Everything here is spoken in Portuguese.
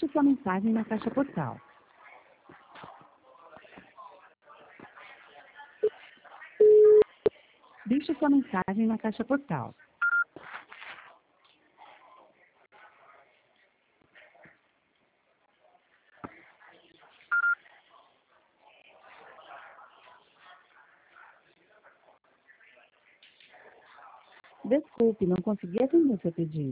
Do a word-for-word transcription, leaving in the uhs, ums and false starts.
Deixe sua mensagem na caixa postal. Deixe sua mensagem na caixa postal. Desculpe, não consegui atender seu pedido.